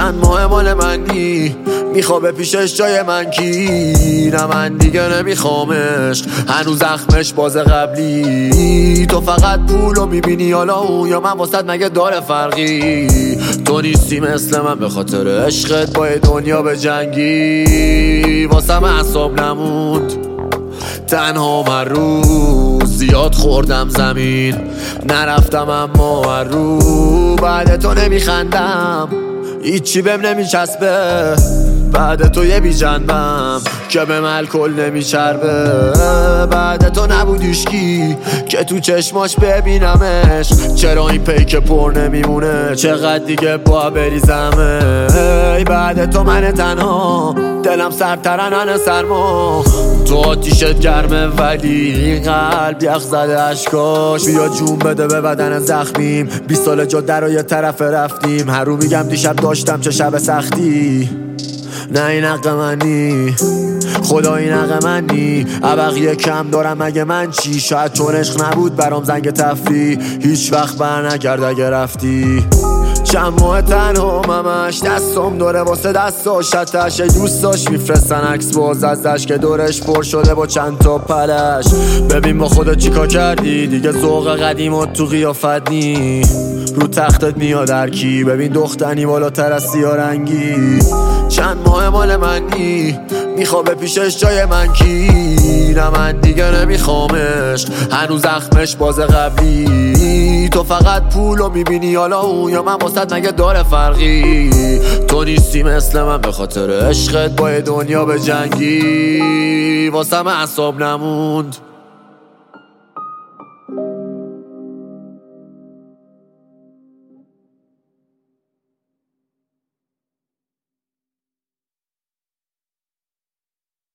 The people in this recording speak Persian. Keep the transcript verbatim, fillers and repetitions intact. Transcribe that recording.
چند ماه مال منی، میخوابه پیشش جای من کی؟ نه من دیگه نمیخوامش، هنوز زخمش باز قبلی. تو فقط پولو میبینی حالا اون، یا من واسط مگه داره فرقی؟ تو نیستی مثل من به خاطر عشقت با دنیا به جنگی. واسم اعصاب نموند تنها من روز، زیاد خوردم زمین نرفتم اما هر رو. بعد تو نمیخندم هیچی بهم نمیچسبه، بعد تو یه بی جنبم که به من الکل نمیچربه. بعد تو نبود هیشکی که تو چشماش ببینمش، چرا این پیک پر نمیمونه؟ چقدر دیگه با بریزمه؟ ای بعد تو من تنها، دلم سرترنن سرما. تو آتیشت گرمه ولی قلب یخ زده اشکاش. بیا جون بده به بدن زخمیم، بیست سال جاده رو یه طرف رفتیم. هر رو میگم دیشب داشتم چه شب سختی. نه این حق منی خدا، این حق منی. عبقیه کم دارم مگه من چی؟ شاید چون عشق نبود برام زنگ تفریح، هیچ وقت بر نکرد اگه رفتی. چند ماه تنها ممش، دستم داره واسه دستاش. حتیش ای دوستاش میفرستن عکس باز ازش که دورش پر شده با چند تا پلش. ببین با خودت چیکار کردی دیگه، ذوق قدیمات تو قیافت نی. رو تختت میاد هرکی، ببین دختنی بالاتر از سیارنگی. چند ماه مال منی، میخوابه پیشش جای من کی؟ نه من دیگه نمیخوامش، هنوز زخمش باز قبلی. تو فقط پولو میبینی حالا اون، یا من واسط مگه داره فرقی؟ تو نیستی مثل من به خاطر عشقت با دنیا به جنگی. واسم اعصاب نموند